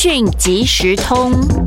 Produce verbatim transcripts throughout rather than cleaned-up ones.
讯即时通。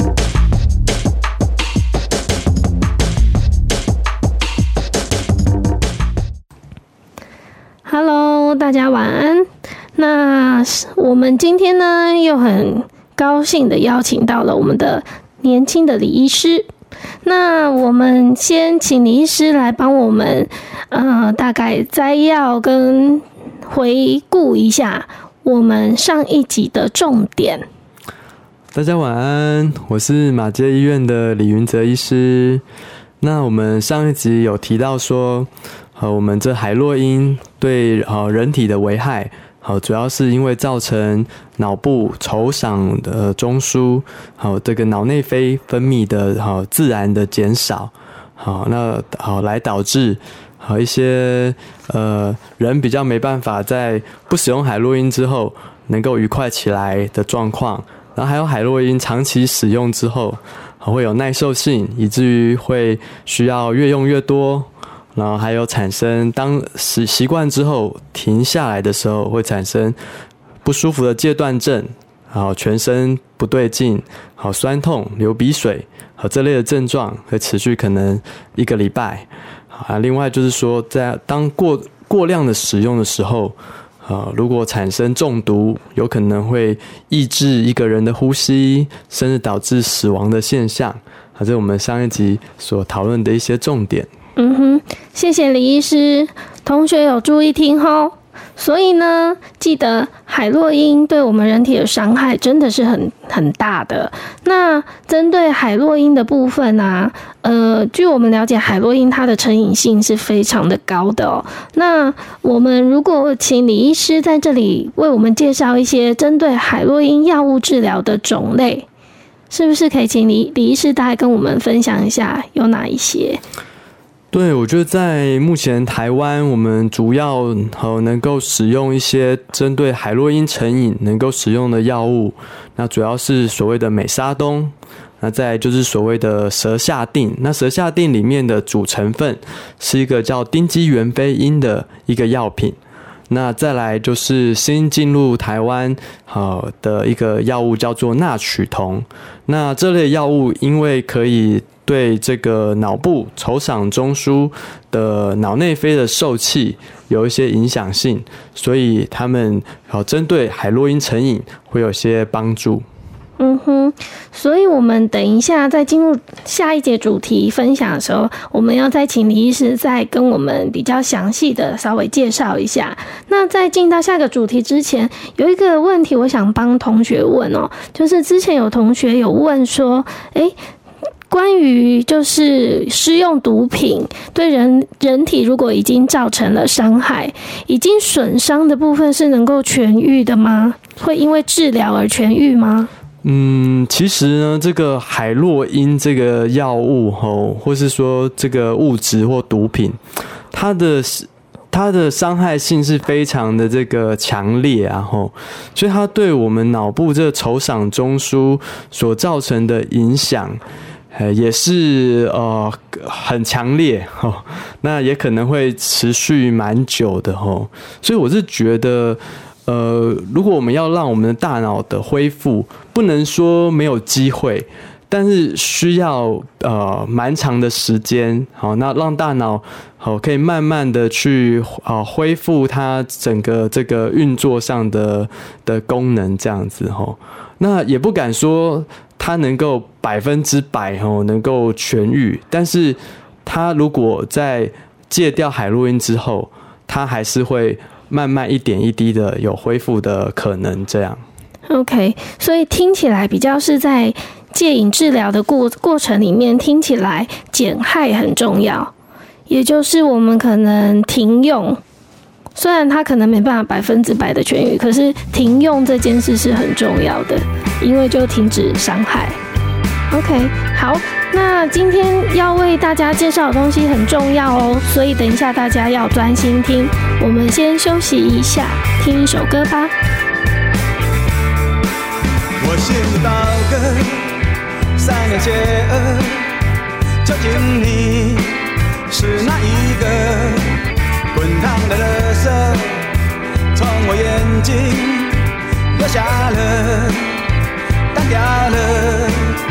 Hello， 大家晚安。那我们今天呢，又很高兴的邀请到了我们的年轻的李医师。那我们先请李医师来帮我们，呃，大概摘要跟回顾一下我们上一集的重点。 大家晚安，我是马偕医院的李云哲医师。那我们上一集有提到说，呃，我们这海洛因对呃人体的危害，好，主要是因为造成脑部酬赏的中枢，好，这个脑内啡分泌的好自然的减少，好，那好来导致好一些呃人比较没办法在不使用海洛因之后能够愉快起来的状况，然后还有海洛因长期使用之后，会有耐受性，以至于会需要越用越多。然后还有产生当习习惯之后停下来的时候，会产生不舒服的戒断症，好全身不对劲，好酸痛、流鼻水，好这类的症状会持续可能一个礼拜。啊，另外就是说，在当过过量的使用的时候，呃，如果产生中毒，有可能会抑制一个人的呼吸，甚至导致死亡的现象。好，这是我们上一集所讨论的一些重点。 嗯哼，谢谢李医师，同学有注意听吼。所以呢，记得海洛因对我们人体的伤害真的是很很大的。那针对海洛因的部分啊，呃，据我们了解，海洛因它的成瘾性是非常的高的哦。那我们如果请李医师在这里为我们介绍一些针对海洛因药物治疗的种类，是不是可以请李李医师大概跟我们分享一下有哪一些？ 对，我觉得在目前台湾，我们主要呃能够使用一些针对海洛因成瘾能够使用的药物，那主要是所谓的美沙东，那再来就是所谓的舌下定。那舌下定里面的主成分是一个叫丁基元非因的一个药品。那再来就是新进入台湾呃的一个药物叫做纳曲酮。那这类药物因为可以对这个脑部酬赏中枢的脑内啡的受气有一些影响性，所以他们好针对海洛因成瘾会有些帮助。 嗯哼，所以我们等一下在进入下一节主题分享的时候，我们要再请李医师再跟我们比较详细的稍微介绍一下。那在进到下个主题之前，有一个问题我想帮同学问哦，就是之前有同学有问说，诶关于就是施用毒品对人人体如果已经造成了伤害，已经损伤的部分是能够痊愈的吗？会因为治疗而痊愈吗？ 嗯，其实呢，这个海洛因这个药物吼，或是说这个物质或毒品，它的它的伤害性是非常的这个强烈啊吼，所以它对我们脑部这个酬赏中枢所造成的影响，呃，也是呃很强烈吼，那也可能会持续蛮久的吼，所以我是觉得。呃，如果我们要让我们的大脑的恢复，不能说没有机会，但是需要呃蛮长的时间，好，那让大脑好可以慢慢的去啊、呃、恢复它整个这个运作上的的功能，这样子哈。那也不敢说它能够百分之百哦能够痊愈，但是它如果在戒掉海洛因之后，它还是会。慢慢一点一滴的有恢复的可能，这样。 OK， 所以听起来比较是在戒瘾治疗的过过程里面，听起来减害很重要，也就是我们可能停用，虽然它可能没办法百分之百的痊愈，可是停用这件事是很重要的，因为就停止伤害。OK， 好，那今天要为大家介绍的东西很重要哦，所以等一下大家要专心听。我们先休息一下，听一首歌吧。 我心的刀割，三两邪恶，究竟你是哪一个？滚烫的垃圾从我眼睛流下了。 行了，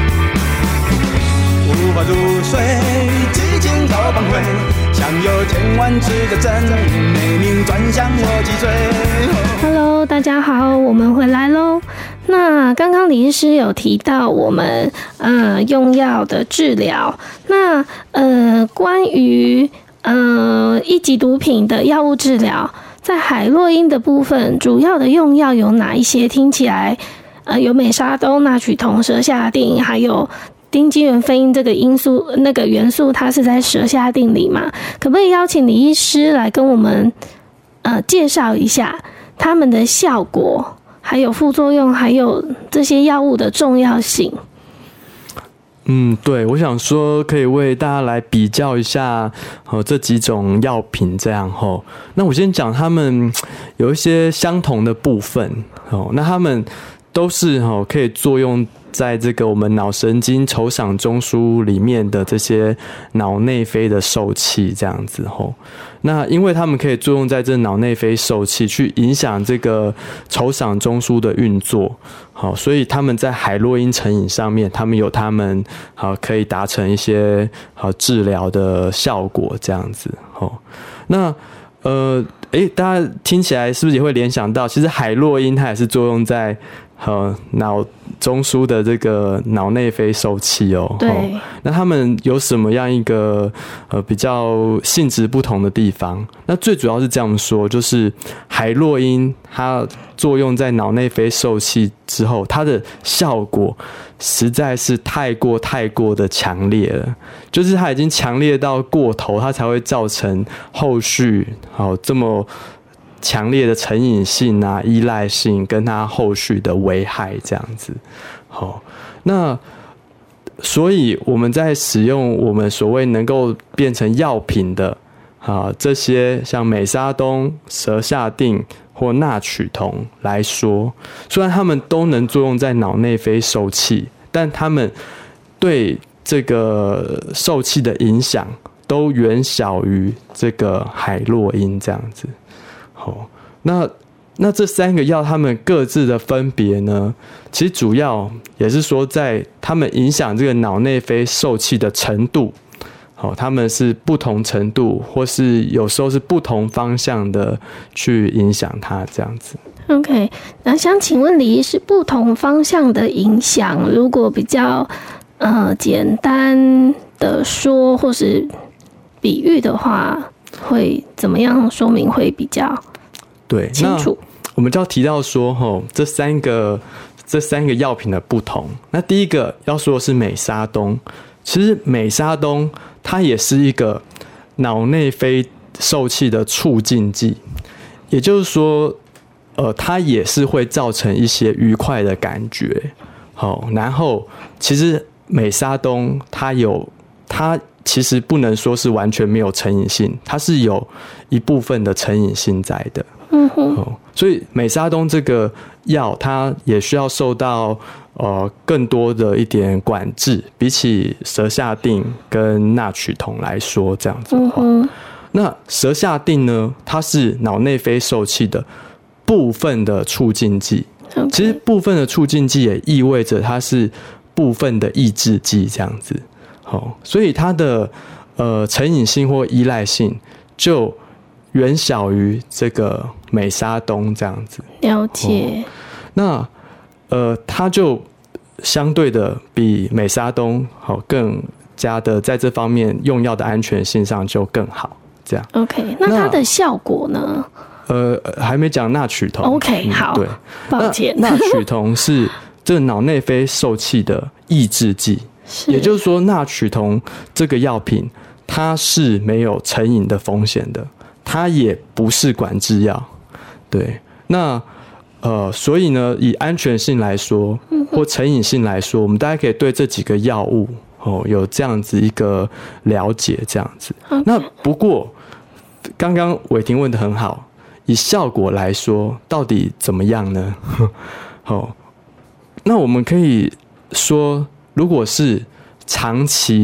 无法入睡，寂静到崩溃，想有千万次的真没命转向我脊椎。 Hello， 大家好，我们回来喽。那刚刚李医师有提到我们呃用药的治疗，那呃关于呃一级毒品的药物治疗，在海洛因的部分，主要的用药有哪一些？听起来呃有美沙酮、纳曲酮、舌下定，还有丁基元非因这个因素那个元素，它是在舌下定里嘛？可不可以邀请李医师来跟我们呃介绍一下他们的效果？还有副作用，还有这些药物的重要性。 嗯，对，我想说可以为大家来比较一下哦这几种药品这样吼。那我先讲他们有一些相同的部分哦，那他们都是哦可以作用在这个我们脑神经酬赏中枢里面的这些脑内啡的受器这样子吼。那因为他们可以作用在这脑内啡受器，去影响这个酬赏中枢的运作，好，所以他们在海洛因成瘾上面，他们有他们好可以达成一些好治疗的效果这样子。好，那呃，诶，大家听起来是不是也会联想到，其实海洛因它也是作用在呃脑中枢的这个脑内啡受器哦。 对。 哦，那他们有什么样一个呃比较性质不同的地方？那最主要是这样说，就是海洛因它作用在脑内啡受器之后，它的效果实在是太过太过的强烈了，就是它已经强烈到过头，它才会造成后续好这么强烈的成瘾性啊、依赖性跟它后续的危害这样子。好，那所以我们在使用我们所谓能够变成药品的啊这些像美沙酮、舌下定或纳曲酮来说，虽然它们都能作用在脑内啡受器，但它们对这个受器的影响都远小于这个海洛因这样子。好，那那这三个药它们各自的分别呢，其实主要也是说在它们影响这个脑内啡受器的程度，好，它们是不同程度，或是有时候是不同方向的去影响它这样子。 OK， 那想请问李医师，不同方向的影响，如果比较呃简单的说，或是比喻的话，会怎么样说明会比较对清楚？ 我们就要提到说，吼，这三个这三个药品的不同。那第一个要说的是美沙酮，其实美沙酮它也是一个脑内啡受器的促进剂，也就是说，呃，它也是会造成一些愉快的感觉。好，然后其实美沙酮它有它。其实不能说是完全没有成瘾性，它是有一部分的成瘾性在的。嗯哼，哦，所以美沙酮这个药，它也需要受到呃更多的一点管制，比起舌下定跟纳曲酮来说，这样子的话，嗯，那舌下定呢，它是脑内啡受器的部分的促进剂。Okay. 其实部分的促进剂也意味着它是部分的抑制剂，这样子。哦，所以它的呃成瘾性或依赖性就远小于这个美沙酮这样子。 了解。哦， 那呃，它就相对的比美沙酮好，哦，更加的在这方面用药的安全性上就更好。这样。 OK， 那它的效果呢？ 呃，还没讲纳曲酮。 OK，嗯，好，对，抱歉。 纳曲酮是这个脑内啡受器的抑制剂。也就是说，纳曲酮这个药品，它是没有成瘾的风险的，它也不是管制药。对，那呃，所以呢，以安全性来说，或成瘾性来说，我们大家可以对这几个药物哦有这样子一个了解，这样子。Okay. 那不过，刚刚伟霆问得很好，以效果来说，到底怎么样呢？哦，那我们可以说。如果是长期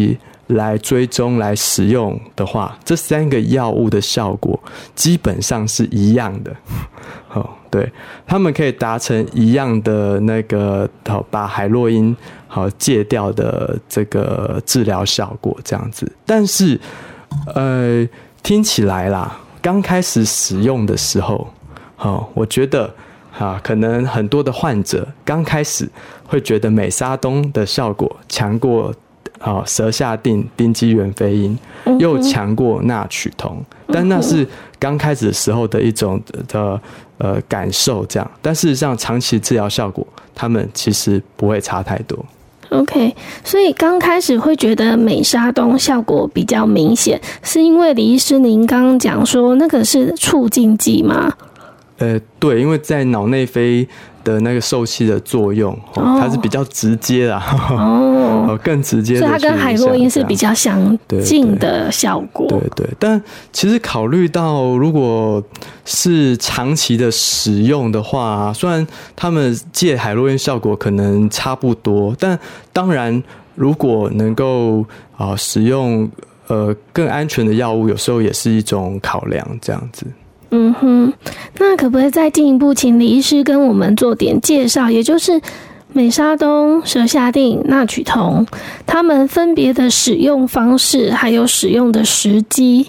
来追踪来使用的话，这三个药物的效果基本上是一样的。哦，对，他们可以达成一样的那个把海洛因好戒掉的这个治疗效果这样子。但是呃听起来啦，刚开始使用的时候，哦，我觉得啊，可能很多的患者刚开始会觉得美沙东的效果强过啊舌下定丁基元非因，又强过纳曲酮，但那是刚开始的时候的一种的呃感受这样，但事实上长期治疗效果，他们其实不会差太多。 OK， 所以刚开始会觉得美沙东效果比较明显，是因为李医师您刚刚讲说那个是促进剂吗？ 呃，对，因为在脑内啡的那个受气的作用，哦、它是比较直接啦，哦，更直接的， 所以它跟海洛因是比较相近的效果。 对 对, 对，但其实考虑到如果是长期的使用的话，虽然他们戒海洛因效果可能差不多，但当然如果能够啊、呃、使用呃更安全的药物，有时候也是一种考量，这样子。 嗯哼，那可不可以再进一步请李医师跟我们做点介绍，也就是美沙东、舌下定、纳曲酮，它们分别的使用方式，还有使用的时机？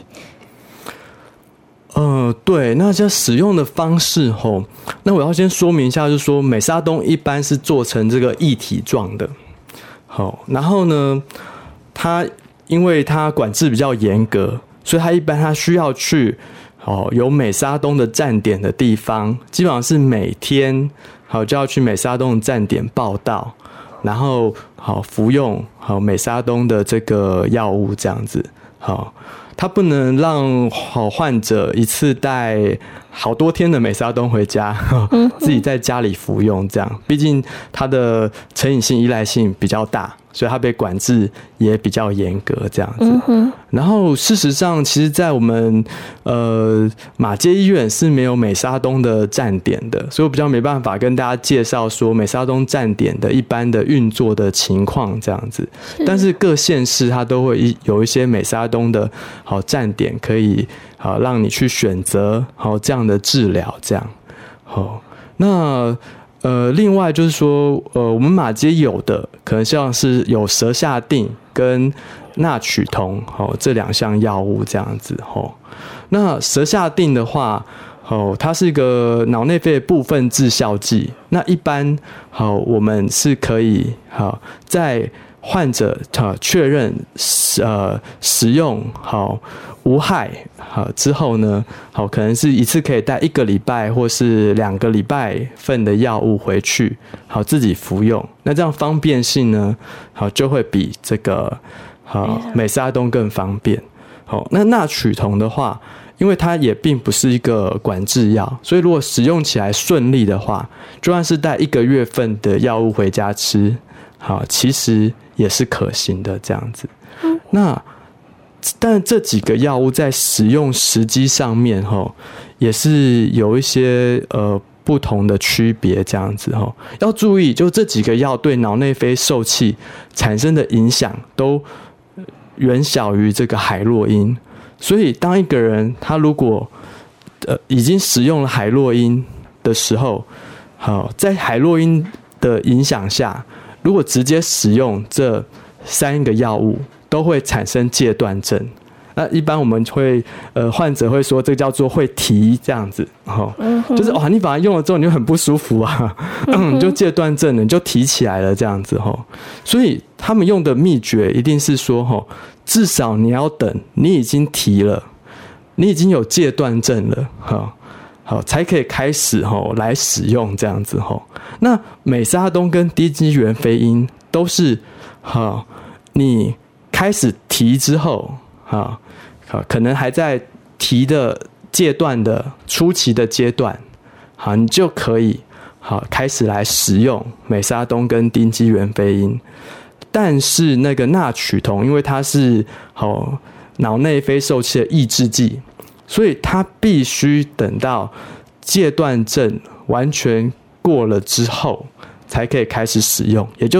呃，对，那这使用的方式吼，那我要先说明一下，就是说美沙东一般是做成这个液体状的，好，然后呢，它因为它管制比较严格，所以它一般它需要去哦，有美沙东的站点的地方，基本上是每天好就要去美沙东的站点报到，然后好服用好美沙东的这个药物这样子。好，它不能让好患者一次带好多天的美沙东回家，自己在家里服用这样，毕竟它的成瘾性依赖性比较大，所以它被管制也比较严格这样子。嗯、然后事实上，其实在我们呃马偕医院是没有美沙东的站点的，所以我比较没办法跟大家介绍说美沙东站点的一般的运作的情况这样子。但是各县市它都会有一些美沙东的好站点，可以好让你去选择好这样的治疗这样。好，那。呃，另外就是说，呃，我们马偕有的可能像是有舌下定跟纳曲酮，哦，这两项药物这样子，哦。那舌下定的话，哦，它是一个脑内啡的部分致效剂。那一般，好，我们是可以，好，在患者好确认呃使用好无害好之后呢，好可能是一次可以带一个礼拜或是两个礼拜份的药物回去，好自己服用。那这样方便性呢，好就会比这个好美沙东更方便。好，那纳曲酮的话，因为它也并不是一个管制药，所以如果使用起来顺利的话，就算是带一个月份的药物回家吃，好其实也是可行的这样子。嗯、那但这几个药物在使用时机上面齁，也是有一些呃不同的区别这样子齁。要注意，就这几个药对脑内啡受气产生的影响都远小于这个海洛因。所以当一个人他如果呃已经使用了海洛因的时候，好，在海洛因的影响下，如果直接使用这三个药物，都会产生戒断症。那一般我们会呃患者会说这个叫做会提这样子，哦嗯、就是哇你把它用了之后你就很不舒服啊，嗯、你就戒断症了，你就提起来了这样子齁。所以他们用的秘诀一定是说齁，至少你要等你已经提了，你已经有戒断症了，好，好才可以开始齁来使用这样子齁。那美沙东跟低基元非因都是好，你开始提之后，啊，可能还在提的阶段的初期的阶段，好，你就可以好开始来使用美沙东跟丁基元非因。但是那个纳曲酮，因为它是好脑内啡受气的抑制剂，所以它必须等到戒断症完全过了之后，才可以开始使用，也就是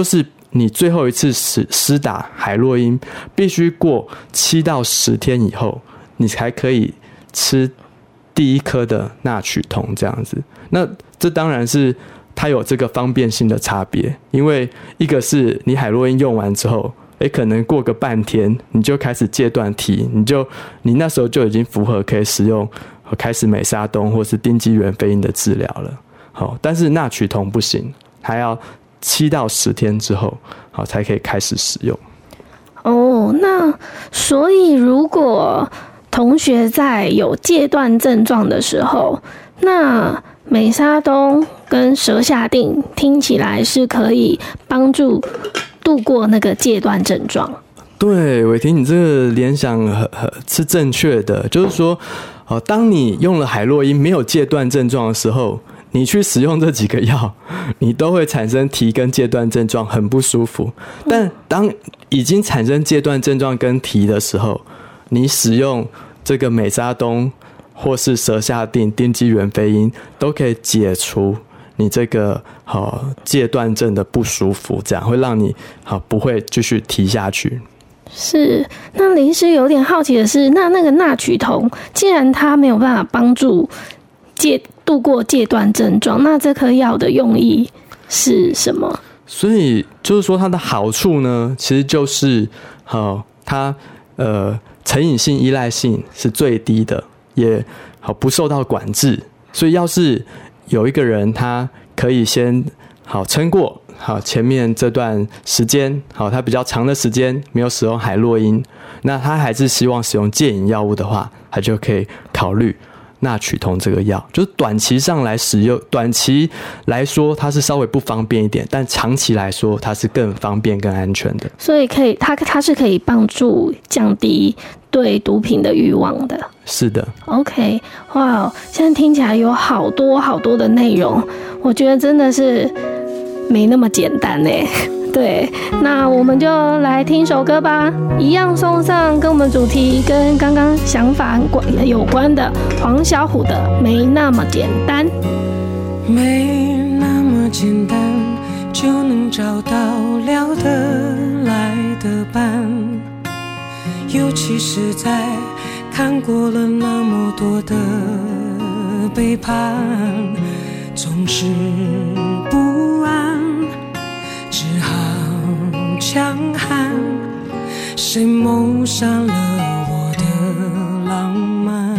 你最后一次施施打海洛因必须过七到十天以后，你才可以吃第一颗的纳曲酮这样子。那这当然是它有这个方便性的差别，因为一个是你海洛因用完之后，诶，可能过个半天你就开始戒断提，你就你那时候就已经符合可以使用开始美沙酮或是丁基元非因的治疗了。好，但是纳曲酮不行，还要七到十天之后，好才可以开始使用。 哦，那所以如果同学在有戒断症状的时候，那美沙酮跟舌下定听起来是可以帮助度过那个戒断症状。 对，伟霆，你这个联想是正确的，就是说，呃，当你用了海洛因没有戒断症状的时候，你去使用这几个药，你都会产生提跟戒断症状，很不舒服。但当已经产生戒断症状跟提的时候，你使用这个美沙酮或是舌下定、丁基元非因，都可以解除你这个好戒断症的不舒服，这样会让你好不会继续提下去。 是，那林医师有点好奇的是，那那个纳曲酮，既然它没有办法帮助戒度过戒断症状，那这颗药的用意是什么？ 所以就是说，它的好处呢，其实就是好它呃成瘾性、依赖性是最低的，也好不受到管制。所以要是有一个人他可以先好撑过好前面这段时间，好他比较长的时间没有使用海洛因，那他还是希望使用戒瘾药物的话，他就可以考虑纳曲酮这个药。就是短期上来使用，短期来说它是稍微不方便一点，但长期来说它是更方便更安全的。 所以可以它它是可以帮助降低对毒品的欲望的。 是的。 OK， 哇，现在听起来有好多好多的内容，我觉得真的是没那么简单耶。对，那我们就来听首歌吧，一样送上跟我们主题跟刚刚想法有关的黄小琥的《没那么简单》。 没那么简单就能找到聊得来的伴，尤其是在看过了那么多的背叛，总是不安，只好强悍，谁谋杀了我的浪漫。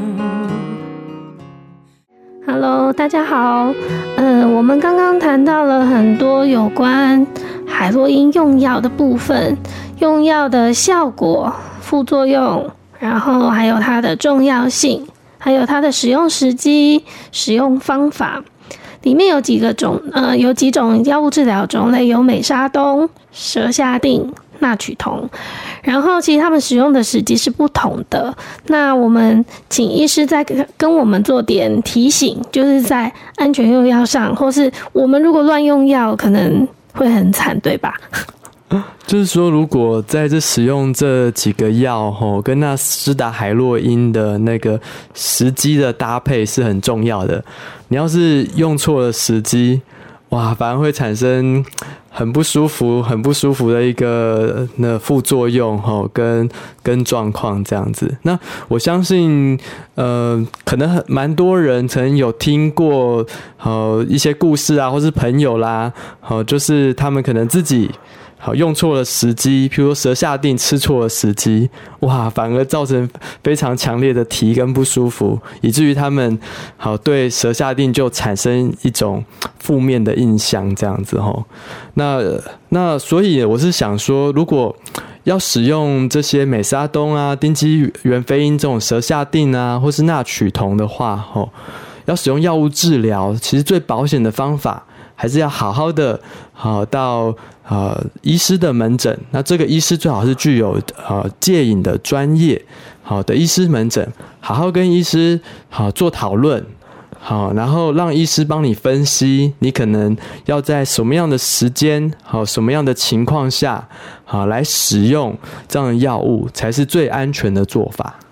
Hello， 大家好，嗯、呃，我们刚刚谈到了很多有关海洛因用药的部分，用药的效果、副作用，然后还有它的重要性，还有它的使用时机、使用方法。里面有几个种，呃，有几种药物治疗种类，有美沙酮、舌下定、纳曲酮，然后其实他们使用的时机是不同的。那我们请医师再跟我们做点提醒，就是在安全用药上，或是我们如果乱用药，可能会很惨，对吧？ 就是说，如果在这使用这几个药吼，跟那施打海洛因的那个时机的搭配是很重要的。你要是用错了时机，哇，反而会产生很不舒服、很不舒服的一个那副作用吼，跟跟状况这样子。那我相信，呃，可能很蛮多人曾有听过呃一些故事啊，或是朋友啦，好，就是他们可能自己。好，用错了时机，譬如说舌下定吃错了时机，哇，反而造成非常强烈的提跟不舒服，以至于他们好对舌下定就产生一种负面的印象，这样子吼。那那所以我是想说，如果要使用这些美沙酮啊、丁基元非因这种舌下定啊，或是纳曲酮的话，吼，要使用药物治疗，其实最保险的方法。还是要好好的好到呃医师的门诊，那这个医师最好是具有呃戒瘾的专业好的医师门诊，好好跟医师好做讨论，好，然后让医师帮你分析，你可能要在什么样的时间好什么样的情况下好来使用这样的药物才是最安全的做法。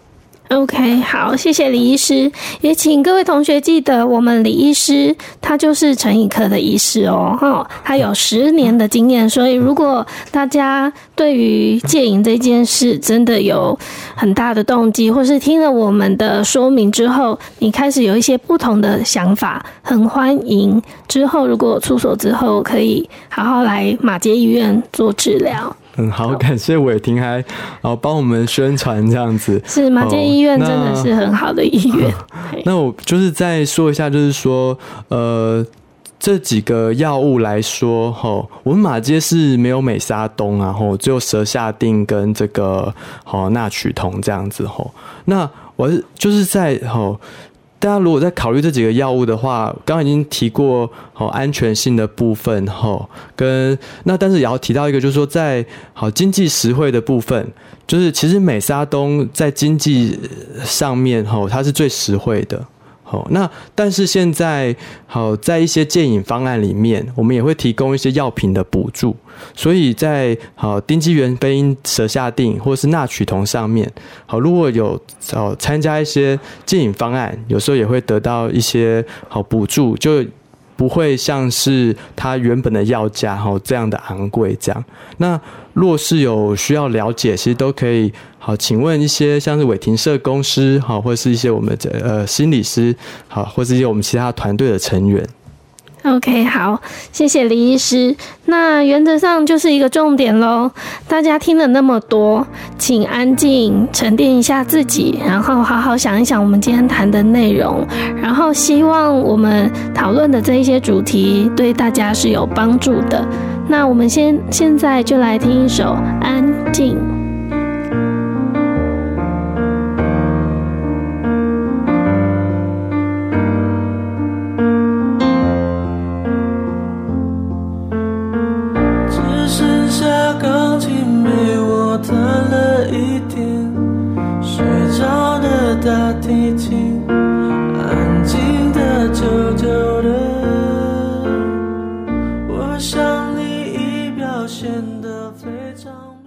OK， 好，谢谢李医师，也请各位同学记得，我们李医师他就是成瘾科的医师哦，哈，他有十年的经验，所以如果大家对于戒瘾这件事真的有很大的动机，或是听了我们的说明之后，你开始有一些不同的想法，很欢迎之后如果出所之后，可以好好来马偕医院做治疗。 嗯，好，感谢伟霆还哦帮我们宣传这样子。 是马偕医院真的是很好的医院。 哦、那我就是再说一下，就是说，呃，这几个药物来说，吼，我们马偕是没有美沙东啊，吼，只有舌下定跟这个吼纳曲酮这样子，吼。那我是就是在吼。大家如果在考虑这几个药物的话，刚刚已经提过好安全性的部分吼，跟那但是也要提到一个，就是说在好经济实惠的部分，就是其实美沙东在经济上面吼，它是最实惠的。好，那但是现在好在一些戒瘾方案里面，我们也会提供一些药品的补助，所以在好丁基元苯因舌下定或是纳曲酮上面，好如果有好参加一些戒瘾方案，有时候也会得到一些好补助，就不会像是它原本的药价好这样的昂贵这样。那若是有需要了解，其实都可以好，请问一些像是伟霆社工师好，或是一些我们的呃心理师好，或是一些我们其他团队的成员。 OK， 好，谢谢李医师。那原则上就是一个重点咯，大家听了那么多，请安静沉淀一下自己，然后好好想一想我们今天谈的内容，然后希望我们讨论的这一些主题对大家是有帮助的。那我们先现在就来听一首《安静》。 大提琴安静的久久的，我想你已表现得非常